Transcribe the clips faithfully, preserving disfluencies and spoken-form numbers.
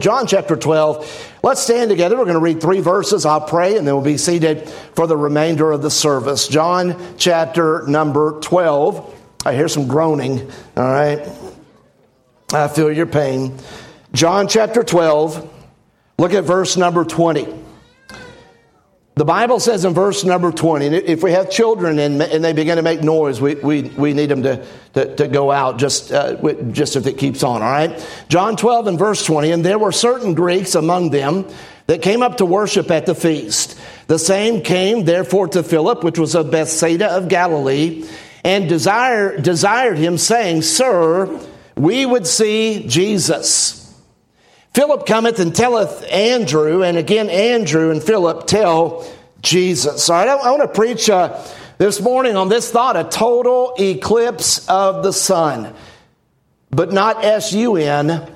John chapter twelve. Let's stand together. We're going to read three verses. I'll pray and then we'll be seated for the remainder of the service. John chapter number twelve. I hear some groaning. All right. I feel your pain. John chapter twelve. Look at verse number twenty. The Bible says in verse number twenty, if we have children and, and they begin to make noise, we, we, we need them to, to, to go out just, uh, just if it keeps on, all right? John twelve and verse twenty, and there were certain Greeks among them that came up to worship at the feast. The same came therefore to Philip, which was of Bethsaida of Galilee, and desire, desired him, saying, Sir, we would see Jesus. Philip cometh and telleth Andrew, and again Andrew and Philip tell Jesus. All right, I, I want to preach uh, this morning on this thought, a total eclipse of the sun. But not S U N. I,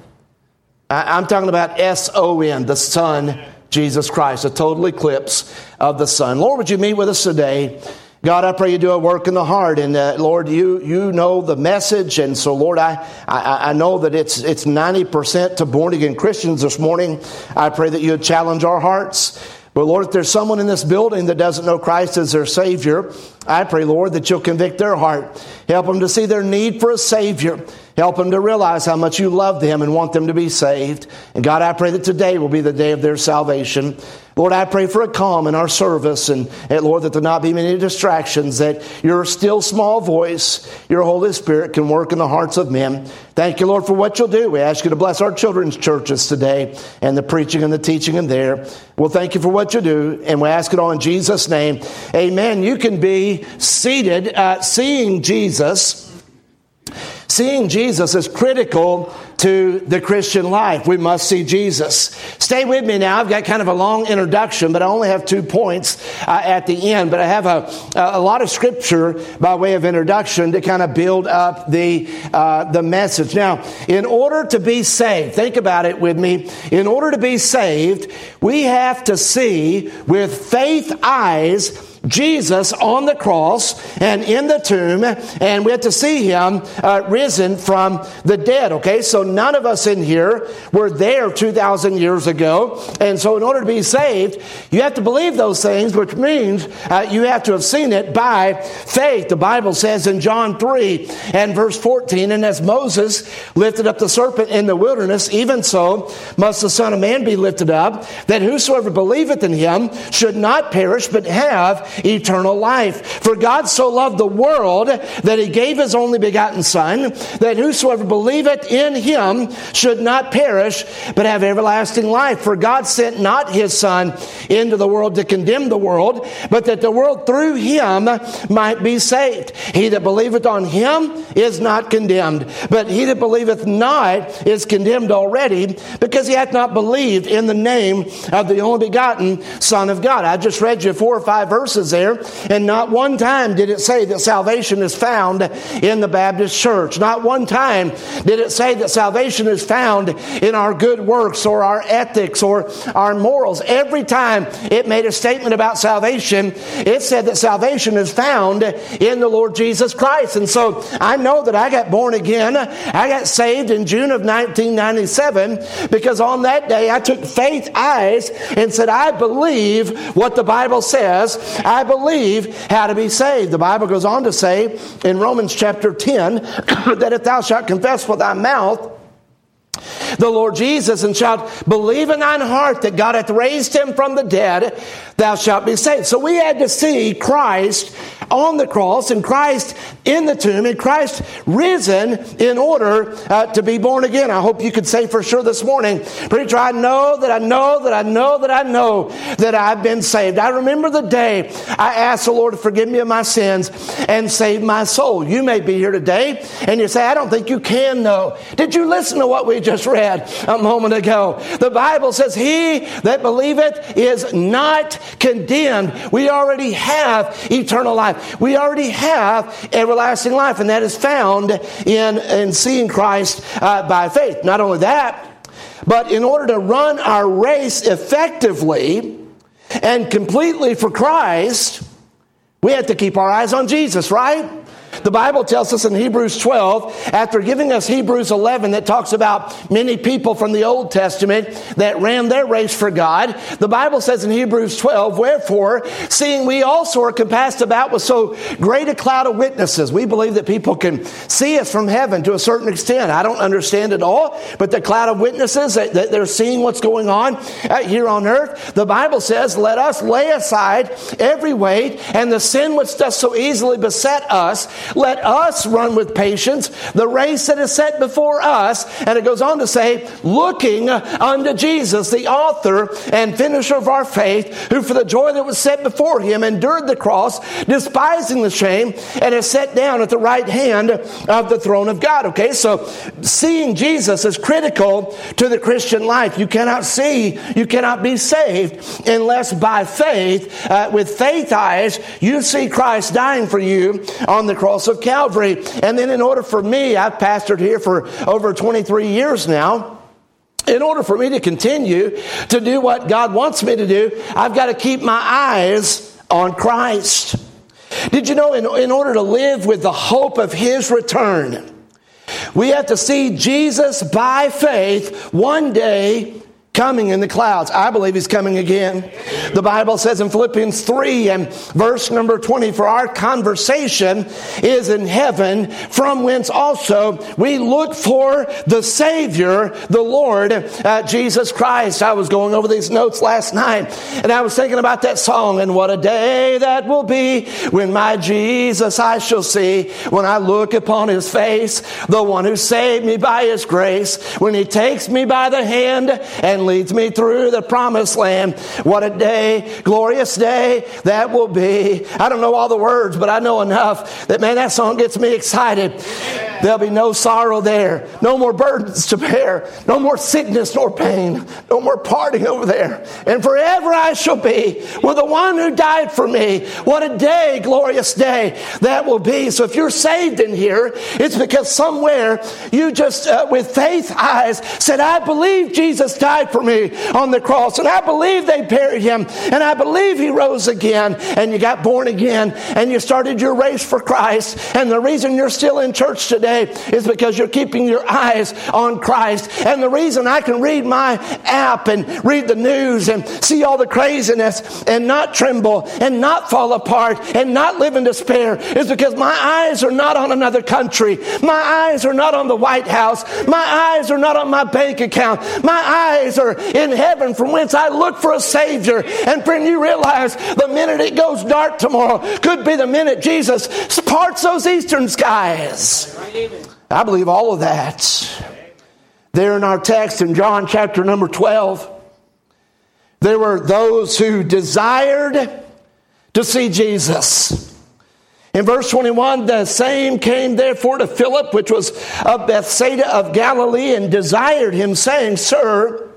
I'm talking about S O N, the Son, Jesus Christ. A total eclipse of the sun. Lord, would you meet with us today? God, I pray you do a work in the heart, and uh, Lord, you you know the message, and so Lord, I I, I know that it's it's ninety percent to born again Christians this morning. I pray that you would challenge our hearts. But Lord, if there's someone in this building that doesn't know Christ as their Savior, I pray, Lord, that you'll convict their heart. Help them to see their need for a Savior. Help them to realize how much you love them and want them to be saved. And God, I pray that today will be the day of their salvation. Lord, I pray for a calm in our service, and, and Lord, that there not be many distractions, that your still small voice, your Holy Spirit can work in the hearts of men. Thank you, Lord, for what you'll do. We ask you to bless our children's churches today and the preaching and the teaching in there. Well, thank you for what you do, and we ask it all in Jesus' name. Amen. You can be seated, uh, seeing Jesus. Seeing Jesus is critical to the Christian life. We must see Jesus. Stay with me now. I've got kind of a long introduction, but I only have two points uh, at the end. But I have a, a lot of scripture by way of introduction to kind of build up the, uh, the message. Now, in order to be saved, think about it with me. In order to be saved, we have to see with faith eyes Jesus on the cross and in the tomb, and we have to see him uh, risen from the dead, okay? So none of us in here were there two thousand years ago, and so in order to be saved, you have to believe those things, which means uh, you have to have seen it by faith. The Bible says in John three and verse fourteen, and as Moses lifted up the serpent in the wilderness, even so must the Son of Man be lifted up, that whosoever believeth in him should not perish, but have eternal life. For God so loved the world that he gave his only begotten Son, that whosoever believeth in him should not perish, but have everlasting life. For God sent not his Son into the world to condemn the world, but that the world through him might be saved. He that believeth on him is not condemned, but he that believeth not is condemned already, because he hath not believed in the name of the only begotten Son of God. I just read you four or five verses there, and not one time did it say that salvation is found in the Baptist church. Not one time did it say that salvation is found in our good works or our ethics or our morals. Every time it made a statement about salvation, it said that salvation is found in the Lord Jesus Christ. And so I know that I got born again. I got saved in June of nineteen ninety-seven, because on that day I took faith eyes and said, I believe what the Bible says. I believe how to be saved. The Bible goes on to say in Romans chapter ten that if thou shalt confess with thy mouth the Lord Jesus, and shalt believe in thine heart that God hath raised him from the dead, thou shalt be saved. So we had to see Christ on the cross, and Christ in the tomb, and Christ risen in order uh, to be born again. I hope you could say for sure this morning, preacher, I know that I know that I know that I know that I've been saved. I remember the day I asked the Lord to forgive me of my sins and save my soul. You may be here today and you say, I don't think you can know. Did you listen to what we just read a moment ago? The Bible says, he that believeth is not condemned. We already have eternal life. We already have everlasting life, and that is found in, in seeing Christ uh, by faith. Not only that, but in order to run our race effectively and completely for Christ, we have to keep our eyes on Jesus, right? The Bible tells us in Hebrews twelve, after giving us Hebrews eleven that talks about many people from the Old Testament that ran their race for God, the Bible says in Hebrews twelve, wherefore, seeing we also are compassed about with so great a cloud of witnesses. We believe that people can see us from heaven to a certain extent. I don't understand it all, but the cloud of witnesses, that they're seeing what's going on here on earth. The Bible says, let us lay aside every weight and the sin which does so easily beset us. Let us run with patience the race that is set before us. And it goes on to say, looking unto Jesus, the author and finisher of our faith, who for the joy that was set before him endured the cross, despising the shame, and is set down at the right hand of the throne of God. Okay, so seeing Jesus is critical to the Christian life. You cannot see, you cannot be saved unless by faith, uh, with faith eyes, you see Christ dying for you on the cross of Calvary. And then in order for me, I've pastored here for over twenty-three years now. In order for me to continue to do what God wants me to do, I've got to keep my eyes on Christ. Did you know in, in order to live with the hope of His return, we have to see Jesus by faith one day coming in the clouds. I believe He's coming again. The Bible says in Philippians three and verse number twenty, for our conversation is in heaven, from whence also we look for the Savior, the Lord, uh, Jesus Christ. I was going over these notes last night, and I was thinking about that song, and what a day that will be when my Jesus I shall see, when I look upon His face, the one who saved me by His grace, when He takes me by the hand and leads me through the promised land. What a day, glorious day that will be. I don't know all the words, but I know enough that, man, that song gets me excited. Amen. There'll be no sorrow there, no more burdens to bear, no more sickness nor pain, no more parting over there. And forever I shall be with the one who died for me. What a day, glorious day that will be. So if you're saved in here, it's because somewhere you just, uh, with faith eyes, said, I believe Jesus died for me on the cross, and I believe they buried Him, and I believe He rose again, and you got born again, and you started your race for Christ. And the reason you're still in church today is because you're keeping your eyes on Christ. And the reason I can read my app and read the news and see all the craziness and not tremble and not fall apart and not live in despair is because my eyes are not on another country. My eyes are not on the White House. My eyes are not on my bank account. My eyes are in heaven, from whence I look for a Savior. And friend, you realize the minute it goes dark tomorrow could be the minute Jesus parts those eastern skies. I believe all of that. There in our text in John chapter number twelve, there were those who desired to see Jesus. In verse twenty-one, the same came therefore to Philip, which was of Bethsaida of Galilee, and desired him, saying, Sir,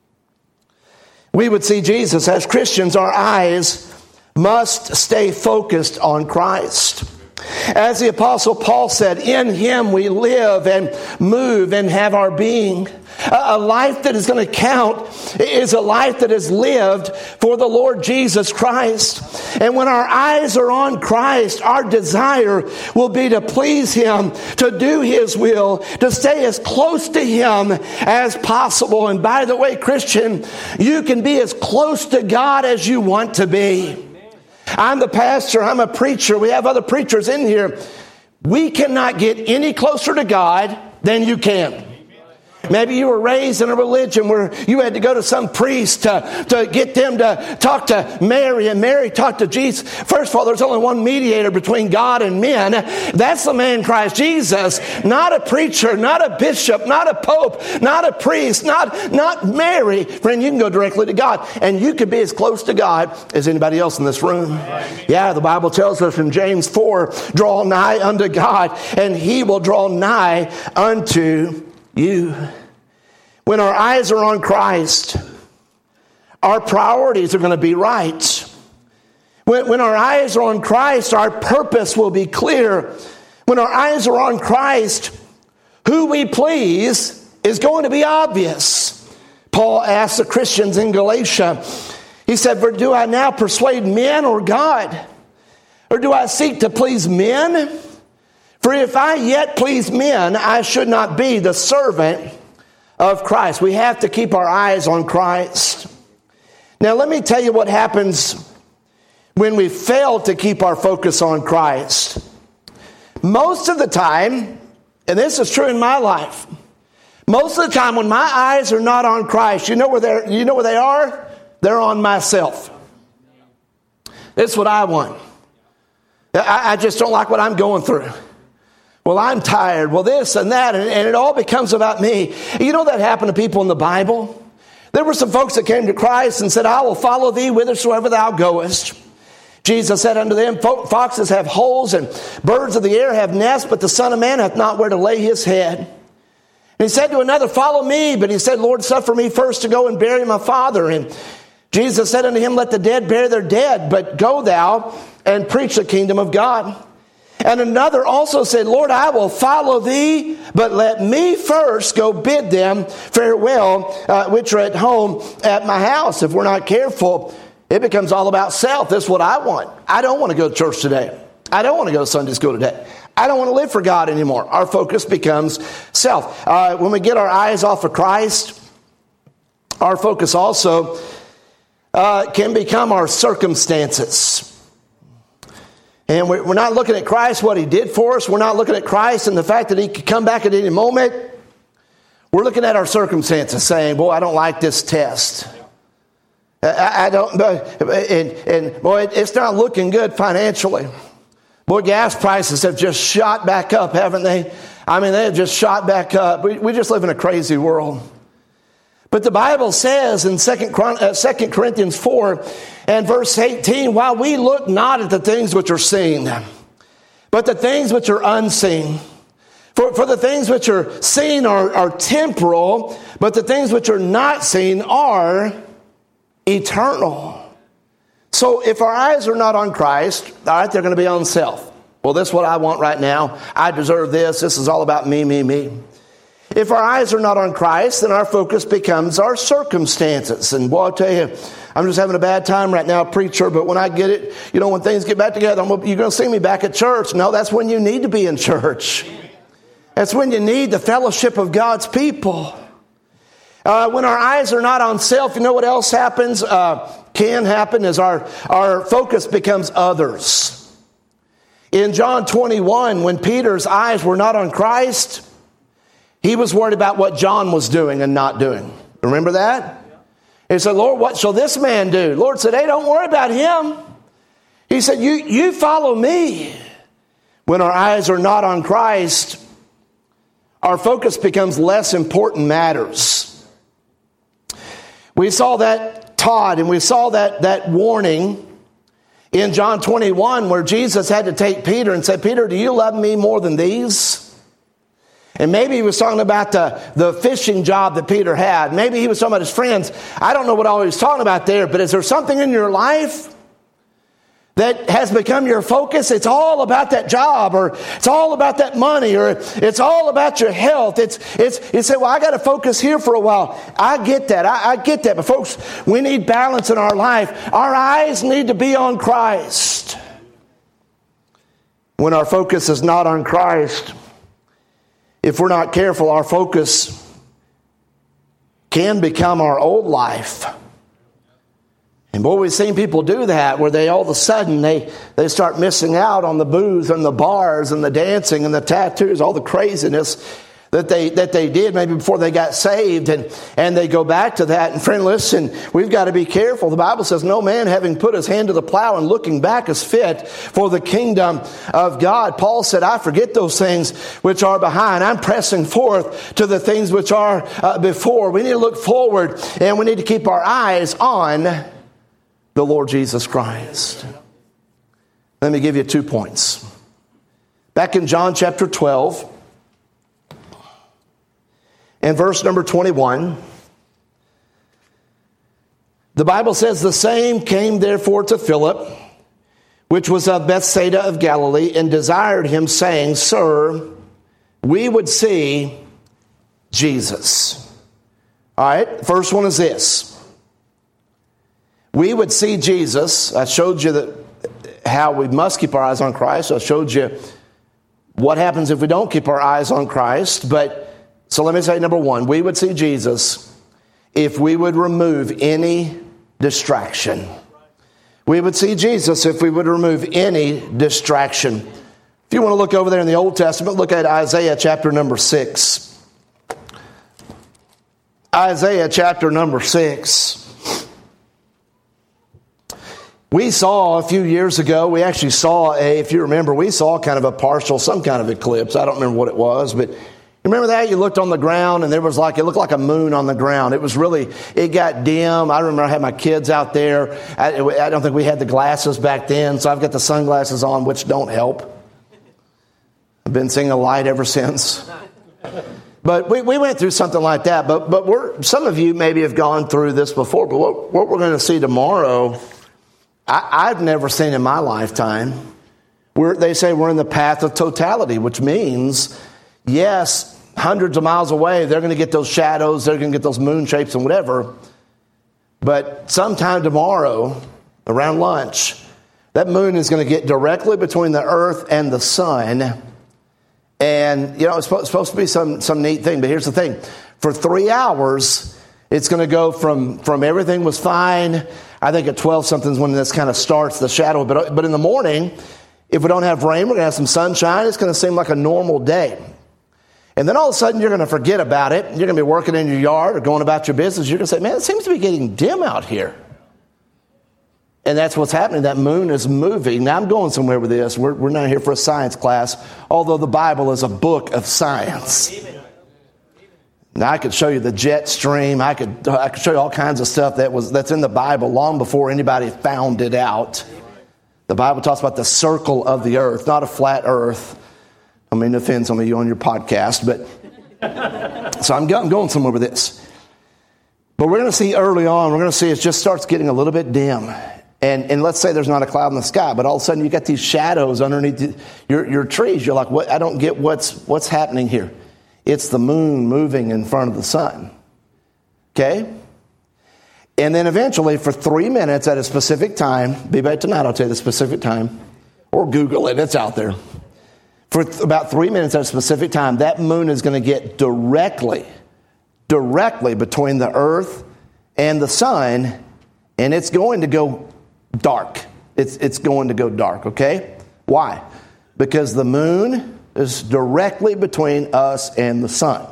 we would see Jesus. As Christians, our eyes must stay focused on Christ. As the Apostle Paul said, in Him we live and move and have our being. A life that is going to count is a life that is lived for the Lord Jesus Christ. And when our eyes are on Christ, our desire will be to please Him, to do His will, to stay as close to Him as possible. And by the way, Christian, you can be as close to God as you want to be. I'm the pastor, I'm a preacher, we have other preachers in here. We cannot get any closer to God than you can. Maybe you were raised in a religion where you had to go to some priest to, to get them to talk to Mary, and Mary talked to Jesus. First of all, there's only one mediator between God and men. That's the man Christ Jesus. Not a preacher, not a bishop, not a pope, not a priest, not, not Mary. Friend, you can go directly to God, and you can be as close to God as anybody else in this room. Yeah, the Bible tells us in James four, draw nigh unto God, and He will draw nigh unto you. When our eyes are on Christ, our priorities are going to be right. When, when our eyes are on Christ, our purpose will be clear. When our eyes are on Christ, who we please is going to be obvious. Paul asked the Christians in Galatia, he said, "For do I now persuade men or God? Or do I seek to please men? For if I yet please men, I should not be the servant of Christ. We have to keep our eyes on Christ. Now, let me tell you what happens when we fail to keep our focus on Christ. Most of the time, and this is true in my life, most of the time when my eyes are not on Christ, you know where they're, you know where they are? They're on myself. It's what I want. I, I just don't like what I'm going through. Well, I'm tired. Well, this and that, and, and it all becomes about me. You know that happened to people in the Bible? There were some folks that came to Christ and said, I will follow thee whithersoever thou goest. Jesus said unto them, foxes have holes and birds of the air have nests, but the Son of Man hath not where to lay his head. And he said to another, follow me. But he said, Lord, suffer me first to go and bury my father. And Jesus said unto him, let the dead bury their dead, but go thou and preach the kingdom of God. And another also said, Lord, I will follow thee, but let me first go bid them farewell, uh, which are at home at my house. If we're not careful, it becomes all about self. This is what I want. I don't want to go to church today. I don't want to go to Sunday school today. I don't want to live for God anymore. Our focus becomes self. Uh, when we get our eyes off of Christ, our focus also uh, can become our circumstances. And we're not looking at Christ, what he did for us. We're not looking at Christ and the fact that he could come back at any moment. We're looking at our circumstances saying, boy, I don't like this test. I, I don't, and, and boy, it's not looking good financially. Boy, gas prices have just shot back up, haven't they? I mean, they have just shot back up. We, we just live in a crazy world. But the Bible says in Second Corinthians four and verse eighteen, while we look not at the things which are seen, but the things which are unseen. For, for the things which are seen are, are temporal, but the things which are not seen are eternal. So if our eyes are not on Christ, all right, they're going to be on self. Well, this is what I want right now. I deserve this. This is all about me, me, me. If our eyes are not on Christ, then our focus becomes our circumstances. And boy, I'll tell you, I'm just having a bad time right now, preacher, but when I get it, you know, when things get back together, I'm, you're going to see me back at church. No, that's when you need to be in church. That's when you need the fellowship of God's people. Uh, when our eyes are not on self, you know what else happens? Uh, can happen is our, our focus becomes others. In John twenty-one, when Peter's eyes were not on Christ, he was worried about what John was doing and not doing. Remember that? He said, Lord, what shall this man do? Lord said, hey, don't worry about him. He said, you, you follow me. When our eyes are not on Christ, our focus becomes less important matters. We saw that taught and we saw that, that warning in John twenty-one where Jesus had to take Peter and say, Peter, do you love me more than these? And maybe he was talking about the, the fishing job that Peter had. Maybe he was talking about his friends. I don't know what all he was talking about there, but is there something in your life that has become your focus? It's all about that job, or it's all about that money, or it's all about your health. It's, it's, you say, well, I got to focus here for a while. I get that. I, I get that. But folks, we need balance in our life. Our eyes need to be on Christ. When our focus is not on Christ, if we're not careful, our focus can become our old life. And boy, we've seen people do that where they all of a sudden they, they start missing out on the booze and the bars and the dancing and the tattoos, all the craziness that they that they did maybe before they got saved, and, and they go back to that. And friend, listen, we've got to be careful. The Bible says, no man having put his hand to the plow and looking back is fit for the kingdom of God. Paul said, I forget those things which are behind. I'm pressing forth to the things which are uh, before. We need to look forward, and we need to keep our eyes on the Lord Jesus Christ. Let me give you two points. Back in John chapter twelve, and verse number twenty-one, the Bible says, the same came therefore to Philip, which was of Bethsaida of Galilee, and desired him, saying, Sir, we would see Jesus. All right, first one is this. We would see Jesus. I showed you that how we must keep our eyes on Christ. I showed you What happens if we don't keep our eyes on Christ? But, so let me say, number one, we would see Jesus if we would remove any distraction. We would see Jesus if we would remove any distraction. If you want to look over there in the Old Testament, look at Isaiah chapter number six. Isaiah chapter number six. We saw a few years ago, we actually saw a, if you remember, we saw kind of a partial, some kind of eclipse. I don't remember what it was, but you remember that? You looked on the ground and there was like, it looked like a moon on the ground. It was really, it got dim. I remember I had my kids out there. I, I don't think we had the glasses back then, so I've got the sunglasses on, which don't help. I've been seeing a light ever since. But we, we went through something like that. But but we're, some of you maybe have gone through this before. But what, what we're going to see tomorrow, I, I've never seen in my lifetime. We're, they say we're in the path of totality, which means, yes, hundreds of miles away, they're going to get those shadows, they're going to get those moon shapes and whatever. But sometime tomorrow, around lunch, that moon is going to get directly between the earth and the sun. And, you know, it's supposed to be some, some neat thing. But here's the thing. For three hours, it's going to go from, from everything was fine. I think at twelve something is when this kind of starts, the shadow. But, but in the morning, if we don't have rain, we're going to have some sunshine. It's going to seem like a normal day. And then all of a sudden, you're going to forget about it. You're going to be working in your yard or going about your business. You're going to say, man, it seems to be getting dim out here. And that's what's happening. That moon is moving. Now, I'm going somewhere with this. We're, we're not here for a science class, although the Bible is a book of science. Now, I could show you the jet stream. I could I could show you all kinds of stuff that was that's in the Bible long before anybody found it out. The Bible talks about the circle of the earth, not a flat earth. I mean, to offend some of you on your podcast, but so I'm going, I'm going somewhere with this. But we're going to see early on, we're going to see it just starts getting a little bit dim. And and let's say there's not a cloud in the sky, but all of a sudden you got these shadows underneath the, your, your trees. You're like, what? I don't get what's what's happening here. It's the moon moving in front of the sun. Okay? And then eventually for three minutes at a specific time, be back tonight, I'll tell you the specific time, or Google it, it's out there. For th- about three minutes at a specific time, that moon is going to get directly, directly between the earth and the sun, and it's going to go dark. It's it's going to go dark, okay? Why? Because the moon is directly between us and the sun.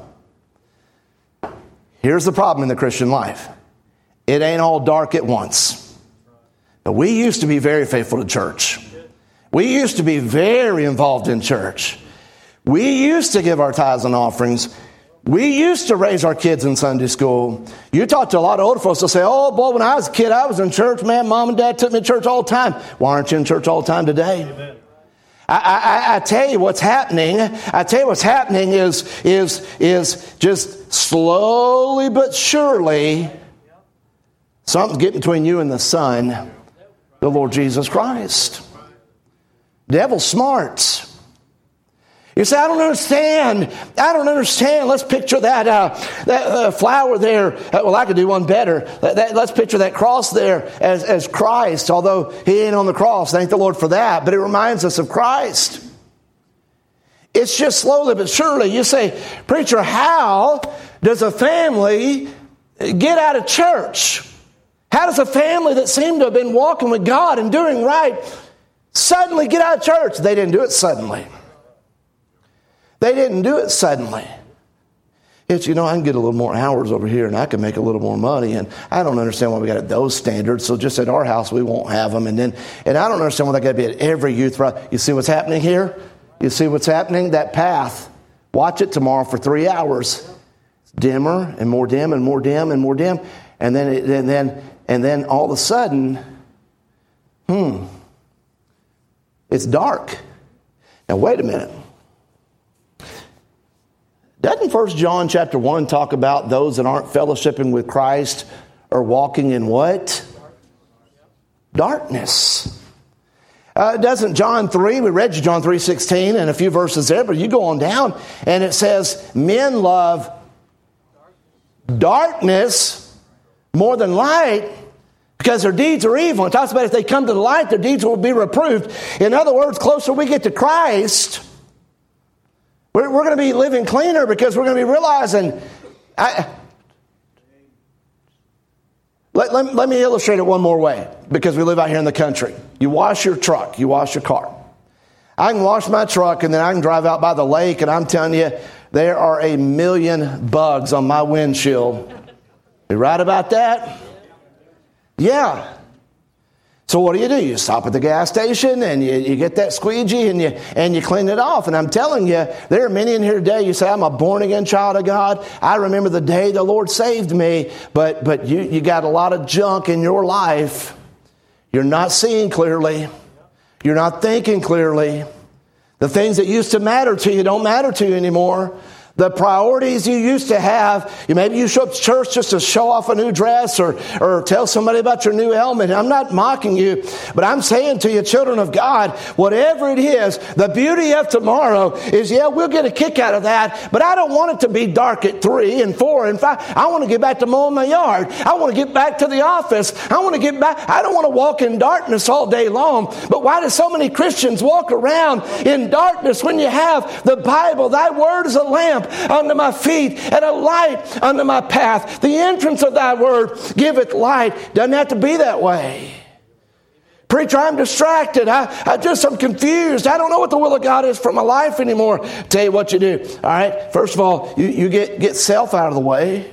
Here's the problem in the Christian life. It ain't all dark at once. Now, we used to be very faithful to church. We used to be very involved in church. We used to give our tithes and offerings. We used to raise our kids in Sunday school. You talk to a lot of older folks, they'll say, oh, boy, when I was a kid, I was in church. Man, mom and dad took me to church all the time. Why aren't you in church all the time today? Amen. I, I, I tell you what's happening. I tell you what's happening is, is, is just slowly but surely, something's getting between you and the sun, the Lord Jesus Christ. Devil's smart. You say, I don't understand. I don't understand. Let's picture that, uh, that uh, flower there. Uh, well, I could do one better. That, that, let's picture that cross there as, as Christ. Although he ain't on the cross. Thank the Lord for that. But it reminds us of Christ. It's just slowly but surely. You say, preacher, how does a family get out of church? How does a family that seemed to have been walking with God and doing right suddenly get out of church? They didn't do it suddenly. They didn't do it suddenly. It's, you know, I can get a little more hours over here and I can make a little more money. And I don't understand why we got those standards. So just at our house, we won't have them. And then, and I don't understand why they got to be at every youth. You see what's happening here? You see what's happening? That path. Watch it tomorrow for three hours. It's dimmer and more dim and more dim and more dim. And then, it, and then, and then all of a sudden, hmm, it's dark. Now, wait a minute. Doesn't First John chapter one talk about those that aren't fellowshipping with Christ or walking in what? Darkness. Uh, doesn't John three, we read John three sixteen and a few verses there, but you go on down and it says, men love darkness more than light because their deeds are evil. It talks about if they come to the light, their deeds will be reproved. In other words, closer we get to Christ, We're, we're going to be living cleaner because we're going to be realizing... I, let, let, let me illustrate it one more way, because we live out here in the country. You wash your truck. You wash your car. I can wash my truck, and then I can drive out by the lake, and I'm telling you, there are a million bugs on my windshield. You right about that? Yeah. So what do you do? You stop at the gas station and you, you get that squeegee and you and you clean it off. And I'm telling you, there are many in here today, you say, I'm a born-again child of God. I remember the day the Lord saved me. But but you, you got a lot of junk in your life. You're not seeing clearly. You're not thinking clearly. The things that used to matter to you don't matter to you anymore. The priorities you used to have, maybe you show up to church just to show off a new dress or, or tell somebody about your new helmet. I'm not mocking you, but I'm saying to you, children of God, whatever it is, the beauty of tomorrow is, yeah, we'll get a kick out of that, but I don't want it to be dark at three and four and five. I want to get back to mowing my yard. I want to get back to the office. I want to get back. I don't want to walk in darkness all day long. But why do so many Christians walk around in darkness when you have the Bible? Thy word is a lamp under my feet and a light under my path. The entrance of thy word giveth light. Doesn't have to be that way. Preacher, I'm distracted. I, I just, I'm confused. I don't know what the will of God is for my life anymore. Tell you what you do. All right. First of all, you, you get, get self out of the way.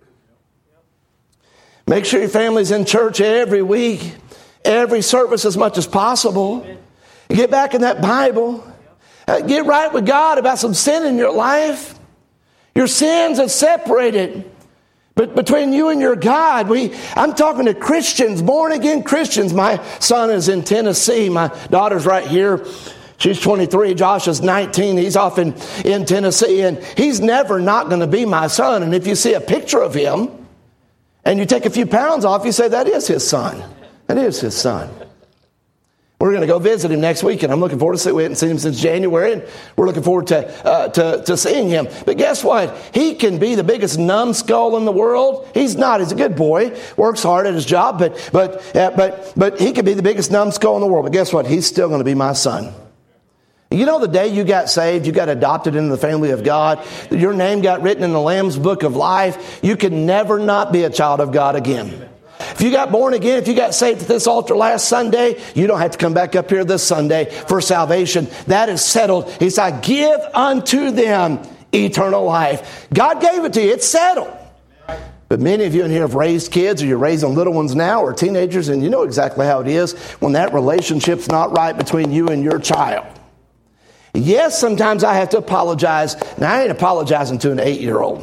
Make sure your family's in church every week, every service as much as possible. Get back in that Bible. Uh, get right with God about some sin in your life. Your sins have separated but between you and your God. We, I'm talking to Christians, born again Christians. My son is in Tennessee. My daughter's right here. She's twenty-three. Josh is nineteen. He's off in, in Tennessee. And he's never not going to be my son. And if you see a picture of him and you take a few pounds off, you say, that is his son. That is his son. We're going to go visit him next week, and I'm looking forward to see. We haven't seen him since January, and we're looking forward to, uh, to to seeing him. But guess what? He can be the biggest numbskull in the world. He's not. He's a good boy, works hard at his job, but but uh, but but he could be the biggest numbskull in the world. But guess what? He's still going to be my son. You know, the day you got saved, you got adopted into the family of God, your name got written in the Lamb's Book of Life. You can never not be a child of God again. If you got born again, if you got saved at this altar last Sunday, you don't have to come back up here this Sunday for salvation. That is settled. He said, give unto them eternal life. God gave it to you. It's settled. But many of you in here have raised kids, or you're raising little ones now, or teenagers, and you know exactly how it is when that relationship's not right between you and your child. Yes, sometimes I have to apologize. Now, I ain't apologizing to an eight-year-old.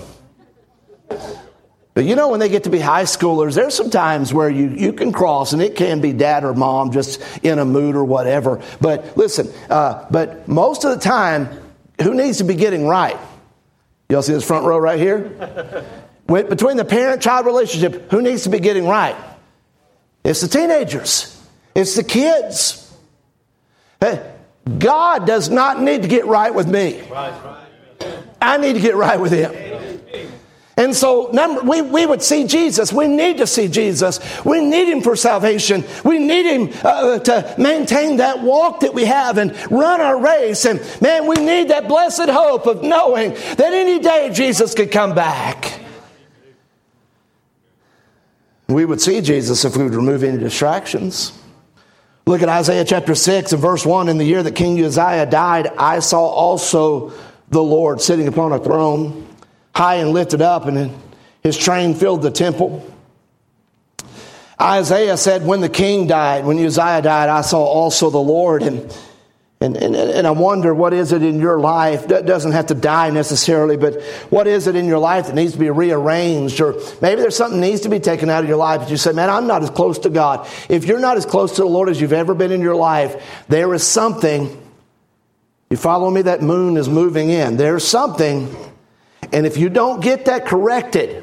But you know, when they get to be high schoolers, there's some times where you, you can cross, and it can be dad or mom just in a mood or whatever. But listen, uh, but most of the time, who needs to be getting right? Y'all see this front row right here? When, between the parent-child relationship, who needs to be getting right? It's the teenagers. It's the kids. Hey, God does not need to get right with me. I need to get right with Him. And so number, we, we would see Jesus. We need to see Jesus. We need Him for salvation. We need Him uh, to maintain that walk that we have and run our race. And man, we need that blessed hope of knowing that any day Jesus could come back. We would see Jesus if we would remove any distractions. Look at Isaiah chapter six and verse one. In the year that King Uzziah died, I saw also the Lord sitting upon a throne, high and lifted up, and His train filled the temple. Isaiah said, when the king died, when Uzziah died, I saw also the Lord. And and, and, and I wonder, what is it in your life that doesn't have to die necessarily, but what is it in your life that needs to be rearranged? Or maybe there's something that needs to be taken out of your life, but you say, man, I'm not as close to God. If you're not as close to the Lord as you've ever been in your life, there is something. You follow me? That moon is moving in. There's something. And if you don't get that corrected,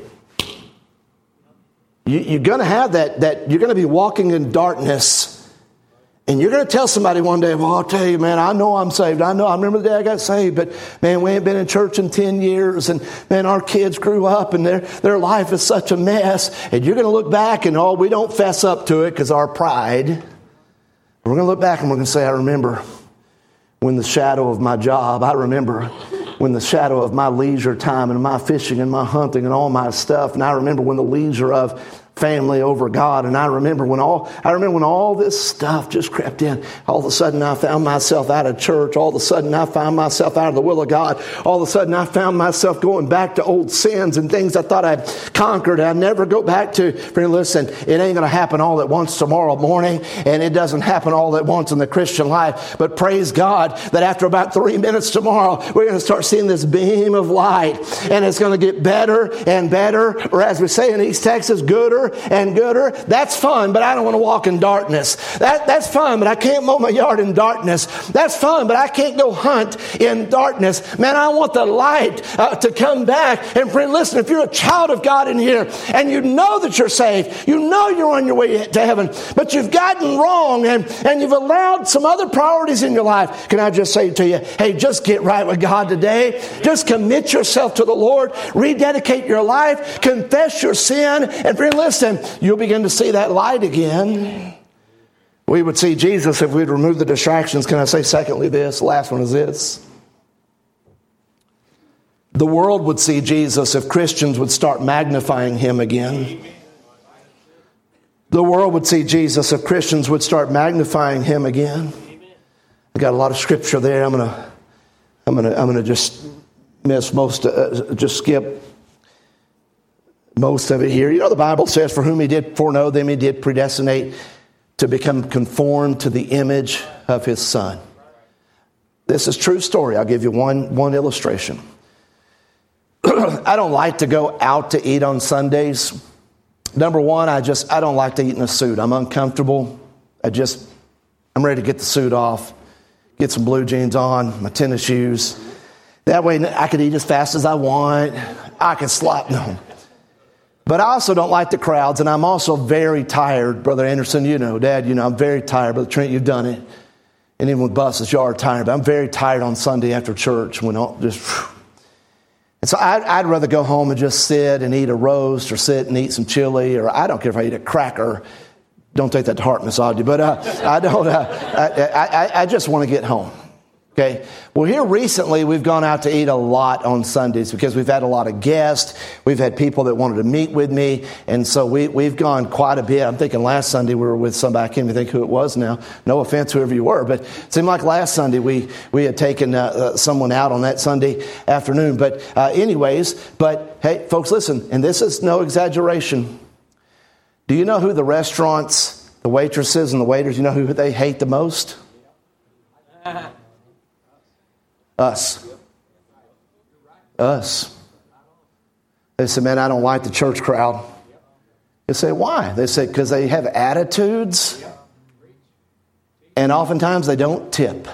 you, you're going to have that, that, you're going to be walking in darkness. And you're going to tell somebody one day, well, I'll tell you, man, I know I'm saved. I know, I remember the day I got saved, but man, we ain't been in church in ten years. And man, our kids grew up and their, their life is such a mess. And you're going to look back and, oh, we don't fess up to it because our pride. We're going to look back and we're going to say, I remember when the shadow of my job, I remember when the shadow of my leisure time and my fishing and my hunting and all my stuff. And I remember when the leisure of family over God. And I remember when all I remember when all this stuff just crept in. All of a sudden I found myself out of church. All of a sudden I found myself out of the will of God. All of a sudden I found myself going back to old sins and things I thought I'd conquered. I'd never go back to. Friend, listen, it ain't going to happen all at once tomorrow morning, and it doesn't happen all at once in the Christian life. But praise God that after about three minutes tomorrow, we're going to start seeing this beam of light, and it's going to get better and better, or as we say in East Texas, gooder and gooder. That's fun, but I don't want to walk in darkness. That, that's fun, but I can't mow my yard in darkness. That's fun, but I can't go hunt in darkness. Man, I want the light uh, to come back. And friend, listen, if you're a child of God in here and you know that you're saved, you know you're on your way to heaven, but you've gotten wrong and, and you've allowed some other priorities in your life, can I just say to you, hey, just get right with God today. Just commit yourself to the Lord. Rededicate your life. Confess your sin. And friend, listen, you'll begin to see that light again. We would see Jesus if we'd remove the distractions. Can I say secondly this? The last one is this. The world would see Jesus if Christians would start magnifying him again. The world would see Jesus if Christians would start magnifying him again. I got a lot of scripture there. I'm gonna, I'm gonna, I'm gonna just miss most, uh, just skip most of it here. You know, the Bible says, for whom he did foreknow, them he did predestinate to become conformed to the image of his Son. This is true story. I'll give you one, one illustration. I don't like to go out to eat on Sundays. Number one, I just, I don't like to eat in a suit. I'm uncomfortable. I just, I'm ready to get the suit off, get some blue jeans on, my tennis shoes. That way I could eat as fast as I want. I can slop, no. But I also don't like the crowds, and I'm also very tired. Brother Anderson, you know, Dad, you know, I'm very tired. Brother Trent, you've done it. And even with buses, you are tired. But I'm very tired on Sunday after church. When all, just, and so I'd, I'd rather go home and just sit and eat a roast or sit and eat some chili, or I don't care if I eat a cracker. Don't take that to heart, Miss Audrey. But uh, I don't. Uh, I, I, I just want to get home. Okay. Well, here recently, we've gone out to eat a lot on Sundays because we've had a lot of guests. We've had people that wanted to meet with me. And so we, we've gone quite a bit. I'm thinking last Sunday we were with somebody. I can't even think who it was now. No offense, whoever you were. But it seemed like last Sunday we, we had taken uh, uh, someone out on that Sunday afternoon. But uh, anyways, but hey, folks, listen, and this is no exaggeration. Do you know who the restaurants, the waitresses and the waiters, you know who they hate the most? Us. Us. They say, man, I don't like the church crowd. They say, why? They say, because they have attitudes. And oftentimes they don't tip.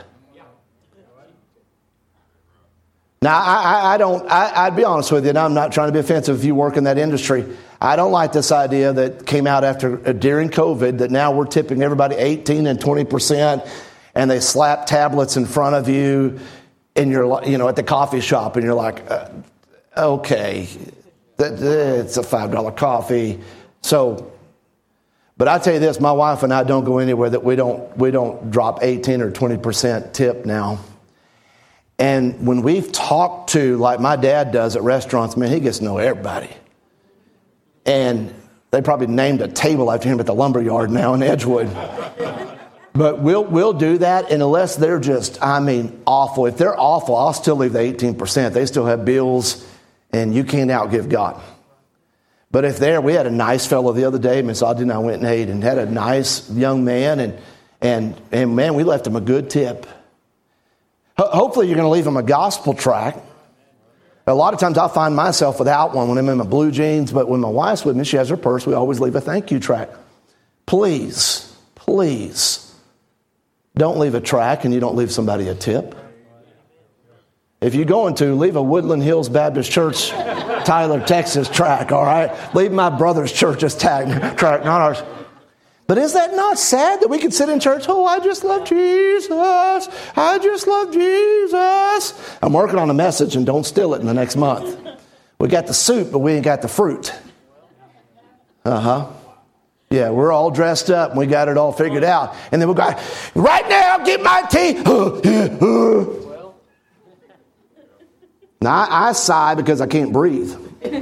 Now, I, I, I don't, I, I'd be honest with you, and I'm not trying to be offensive if you work in that industry. I don't like this idea that came out after uh, during COVID that now we're tipping everybody eighteen and twenty percent, and they slap tablets in front of you. And you're, you know, at the coffee shop, and you're like, uh, okay, that, it's a five dollar coffee. So, but I tell you this, my wife and I don't go anywhere that we don't we don't drop eighteen or twenty percent tip now. And when we've talked to, like my dad does at restaurants, man, he gets to know everybody. And they probably named a table after him at the lumber yard now in Edgewood. But we'll we'll do that, and unless they're just, I mean, awful. If they're awful, I'll still leave the eighteen percent. They still have bills, and you can't outgive God. But if they're, we had a nice fellow the other day, Miss Audrey and I went and ate, and had a nice young man, and and and man, we left him a good tip. Ho- hopefully you're going to leave him a gospel tract. A lot of times I find myself without one when I'm in my blue jeans, but when my wife's with me, she has her purse, we always leave a thank you tract. Please, please. Don't leave a tract and you don't leave somebody a tip. If you're going to, leave a Woodland Hills Baptist Church, Tyler, Texas tract, all right? Leave my brother's church's tract, not ours. But is that not sad that we could sit in church, oh, I just love Jesus. I just love Jesus. I'm working on a message, and don't steal it in the next month. We got the soup, but we ain't got the fruit. Uh-huh. Yeah, we're all dressed up and we got it all figured out. And then we'll go, right now, get my tea. Now, I, I sigh because I can't breathe.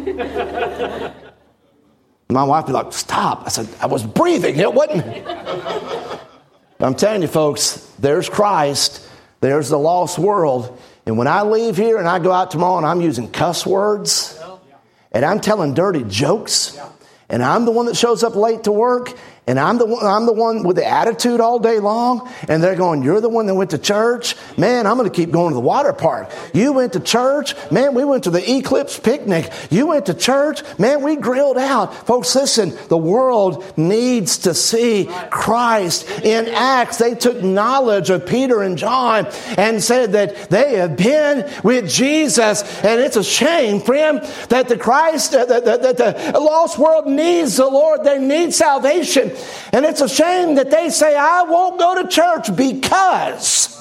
My wife would be like, stop. I said, I was breathing. It wasn't. I'm telling you, folks, there's Christ. There's the lost world. And when I leave here and I go out tomorrow and I'm using cuss words and I'm telling dirty jokes and I'm the one that shows up late to work and I'm the one, I'm the one with the attitude all day long, and they're going, you're the one that went to church? Man, I'm going to keep going to the water park. You went to church? Man, we went to the Eclipse picnic. You went to church? Man, we grilled out. Folks, listen, the world needs to see Christ in Acts. They took knowledge of Peter and John and said that they have been with Jesus. And it's a shame, friend, that the Christ, that, that, that the lost world needs the Lord. They need salvation. And it's a shame that they say, I won't go to church because.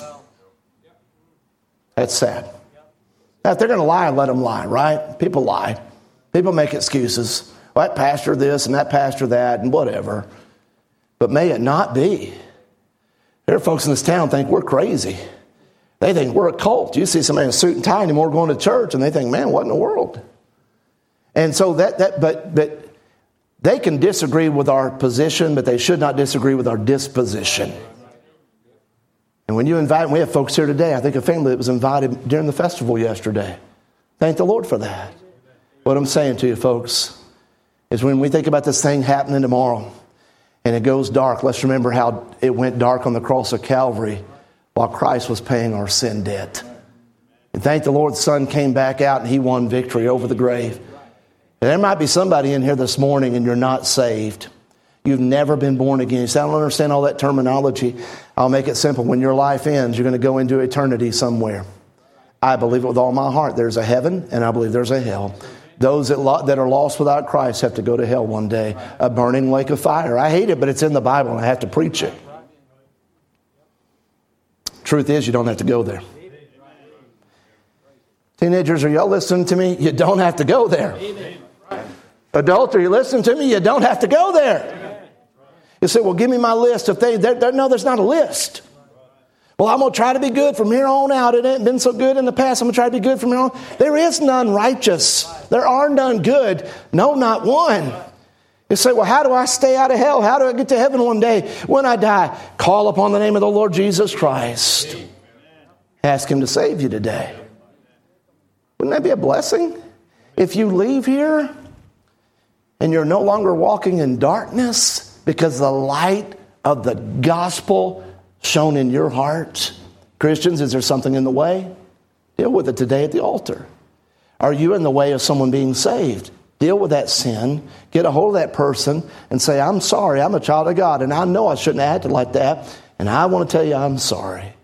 That's sad. Now, if they're going to lie, let them lie, right? People lie. People make excuses. Well, that pastor this and that pastor that and whatever. But may it not be. There are folks in this town think we're crazy. They think we're a cult. You see somebody in a suit and tie anymore going to church and they think, man, what in the world? And so that, that but, but, they can disagree with our position, but they should not disagree with our disposition. And when you invite, we have folks here today, I think a family that was invited during the festival yesterday. Thank the Lord for that. What I'm saying to you, folks, is when we think about this thing happening tomorrow and it goes dark, let's remember how it went dark on the cross of Calvary while Christ was paying our sin debt. And thank the Lord, the Son came back out and he won victory over the grave. And there might be somebody in here this morning and you're not saved. You've never been born again. You say, I don't understand all that terminology. I'll make it simple. When your life ends, you're going to go into eternity somewhere. I believe it with all my heart. There's a heaven and I believe there's a hell. Those that, lo- that are lost without Christ have to go to hell one day. A burning lake of fire. I hate it, but it's in the Bible and I have to preach it. Truth is, you don't have to go there. Teenagers, are y'all listening to me? You don't have to go there. Adults, are you listening to me? You don't have to go there. You say, well, give me my list. If they, they're, they're, no, there's not a list. Well, I'm going to try to be good from here on out. It ain't been so good in the past. I'm going to try to be good from here on. There is none righteous. There are none good. No, not one. You say, well, how do I stay out of hell? How do I get to heaven one day when I die? Call upon the name of the Lord Jesus Christ. Ask him to save you today. Wouldn't that be a blessing? If you leave here and you're no longer walking in darkness because the light of the gospel shone in your heart. Christians, is there something in the way? Deal with it today at the altar. Are you in the way of someone being saved? Deal with that sin. Get a hold of that person and say, I'm sorry, I'm a child of God, and I know I shouldn't have acted like that, and I want to tell you I'm sorry.